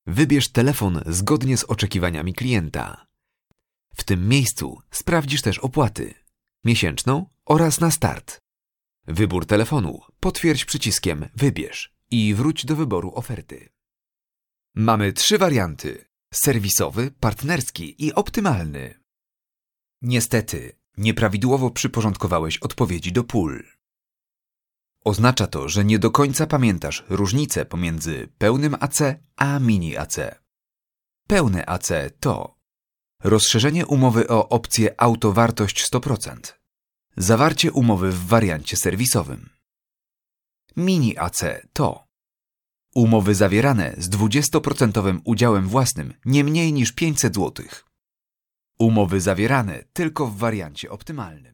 Wybierz telefon zgodnie z oczekiwaniami klienta. W tym miejscu sprawdzisz też opłaty, miesięczną oraz na start. Wybór telefonu potwierdź przyciskiem Wybierz i wróć do wyboru oferty. Mamy 3 warianty: serwisowy, partnerski i optymalny. Niestety, nieprawidłowo przyporządkowałeś odpowiedzi do pól. Oznacza to, że nie do końca pamiętasz różnicę pomiędzy pełnym AC a mini AC. Pełne AC to rozszerzenie umowy o opcję autowartość 100%, zawarcie umowy w wariancie serwisowym. Mini AC to umowy zawierane z 20% udziałem własnym nie mniej niż 500 zł. Umowy zawierane tylko w wariancie optymalnym.